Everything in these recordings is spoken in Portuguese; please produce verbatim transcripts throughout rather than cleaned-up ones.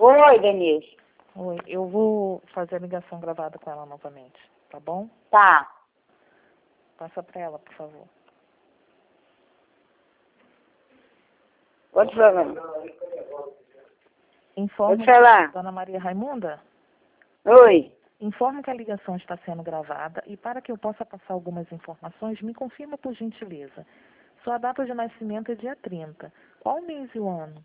Oi, Denise. Oi, eu vou fazer a ligação gravada com ela novamente, tá bom? Tá. Passa para ela, por favor. Pode falar. Informe, Pode falar. Dona Maria Raimunda, Oi. informe que a ligação está sendo gravada e para que eu possa passar algumas informações, me confirma por gentileza. Sua data de nascimento é dia trinta. Qual o mês e o ano?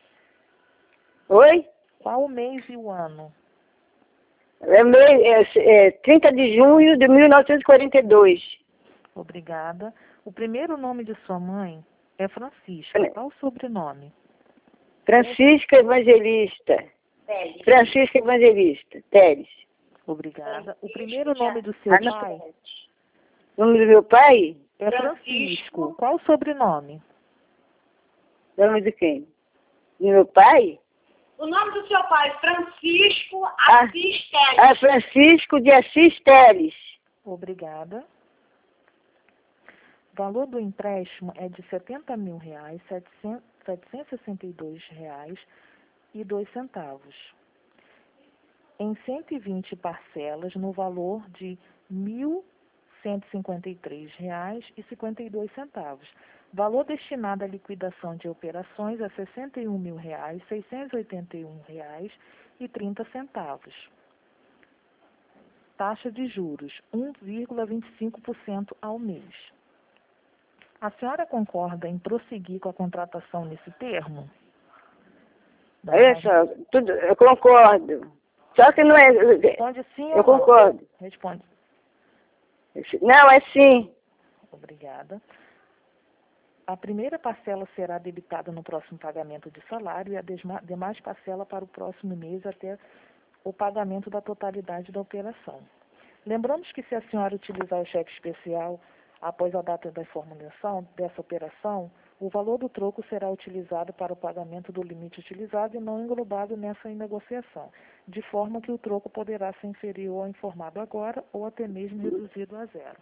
Oi? Qual o mês e o ano? É, mei- é, é trinta de junho de mil novecentos e quarenta e dois. Obrigada. O primeiro nome de sua mãe é Francisca. Qual o sobrenome? Francisca Evangelista. Teles. Francisca Evangelista. Teles. Obrigada. O primeiro nome do seu Ah, não. pai O nome do meu pai? é Francisco. Qual o sobrenome? Nome de quem? Do meu pai? O nome do seu pai, Francisco Ah. Assis Teles. Ah, Francisco de Assis Teles. Obrigada. O valor do empréstimo é de setenta mil reais, setecentos, setecentos e sessenta e dois reais e dois centavos. Em cento e vinte parcelas no valor de mil cento e cinquenta e três reais e cinquenta e dois centavos. Valor destinado à liquidação de operações é sessenta e um mil reais, seiscentos e oitenta e um reais e trinta centavos. Taxa de juros, um vírgula vinte e cinco por cento ao mês. A senhora concorda em prosseguir com a contratação nesse termo? Olha só, tudo, eu concordo. Só que não é. Responde sim ou Eu não? concordo. Responde. Não, é sim. Obrigada. A primeira parcela será debitada no próximo pagamento de salário e a desma- demais parcela para o próximo mês até o pagamento da totalidade da operação. Lembramos que se a senhora utilizar o cheque especial após a data da formulação dessa operação, o valor do troco será utilizado para o pagamento do limite utilizado e não englobado nessa negociação, de forma que o troco poderá ser inferior ao informado agora ou até mesmo reduzido a zero.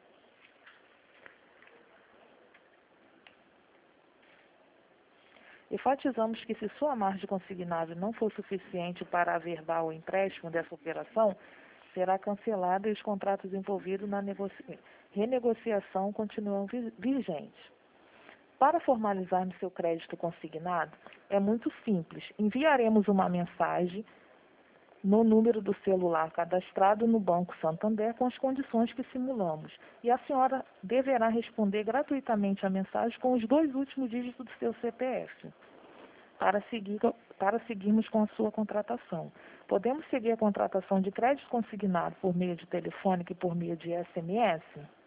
Enfatizamos que se sua margem consignável não for suficiente para averbar o empréstimo dessa operação, será cancelada e os contratos envolvidos na negocia- renegociação continuam vi- vigentes. Para formalizarmos seu crédito consignado, é muito simples. Enviaremos uma mensagem no número do celular cadastrado no Banco Santander com as condições que simulamos. E a senhora deverá responder gratuitamente a mensagem com os dois últimos dígitos do seu C P F, para, seguir, para seguirmos com a sua contratação. Podemos seguir a contratação de crédito consignado por meio de telefônica e por meio de S M S?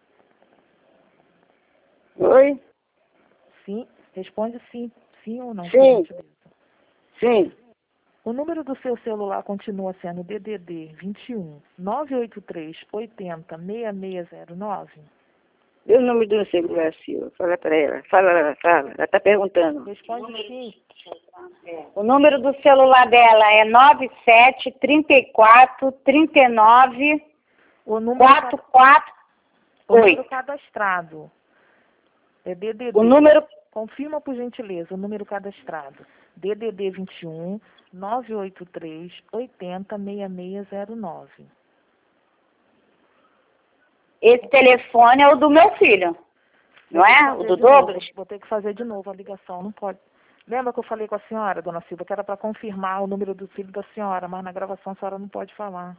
Oi? Sim. Responde sim, sim ou não. Sim. por gentileza. Sim. O número do seu celular continua sendo D D D vinte e um, nove oito três, oitenta, seis seis zero nove? Dê o nome do celular, Silvia. Fala pra ela. Fala, fala. Ela tá perguntando. Responde sim. O número do celular dela é nove sete, trinta e quatro, trinta e nove, O número, quatro quatro o número oito. cadastrado é D D D. O número... Confirma, por gentileza, o número cadastrado. D D D vinte e um, nove oito três, oitenta, seis seis zero nove. Esse telefone é o do meu filho. Não Vou ter que é? O fazer do de novo. Douglas? Vou ter que fazer de novo a ligação, não pode. Lembra que eu falei com a senhora, dona Silva, que era para confirmar o número do filho da senhora, mas na gravação a senhora não pode falar.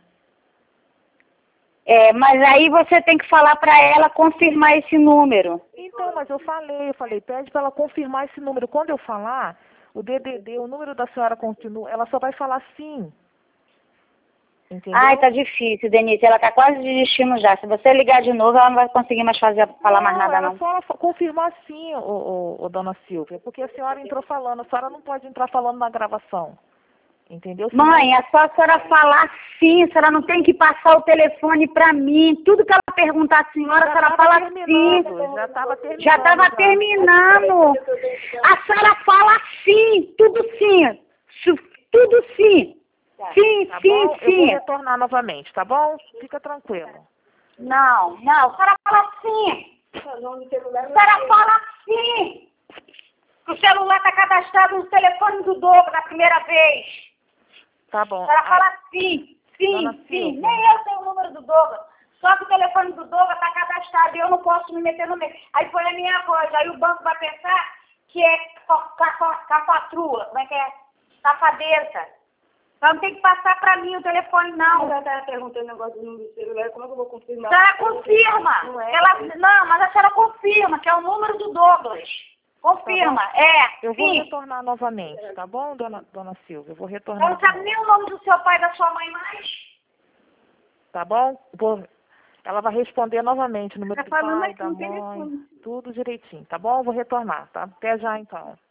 É, mas aí você tem que falar para ela confirmar esse número. Então, mas eu falei, eu falei, pede para ela confirmar esse número. Quando eu falar, o D D D, o número da senhora continua, ela só vai falar sim. Entendeu? Ai, tá difícil, Denise. Ela tá quase desistindo já. Se você ligar de novo, ela não vai conseguir mais fazer, falar mais nada, ela não. só fa- confirmar sim, ô, ô, ô, dona Silvia, porque a senhora entrou falando, a senhora não pode entrar falando na gravação. Entendeu? Senão- Mãe, é só a senhora falar sim. A senhora não tem que passar o telefone pra mim. Tudo que ela perguntar à senhora, a senhora tava fala terminando, sim. já estava terminando. Já estava já. terminando. A senhora fala sim. Tudo sim. Su- Tudo sim. Sim, Tá sim, bom? Eu vou sim. retornar novamente, tá bom? Fica tranquilo. Não, não. A senhora fala sim. A senhora fala sim. O celular está cadastrado no telefone do Douglas na primeira vez. Tá bom. Ela Aí- fala sim, sim, Dona sim. Silvia. Nem eu tenho o número do Douglas. Só que o telefone do Douglas está cadastrado e eu não posso me meter no meio. Aí põe a minha voz. Aí o banco vai pensar que é cafatrua. Como é que é? Safadeza. Então não tem que passar para mim o telefone, não. Ela estava perguntando o negócio do número do celular, como é que eu vou confirmar? A senhora confirma. Não é? Ela, não, mas a senhora confirma, que é o número do Douglas. Confirma, é. Eu vou sim. retornar novamente, tá bom, dona, dona Silvia? Eu vou Ela retornar. não sabe nem o nome do seu pai e da sua mãe mais. Tá bom? Vou, ela vai responder novamente o número Tá do falando pai, aqui da no mãe, telefone. tudo direitinho, tá bom? Eu vou retornar, tá? Até já então.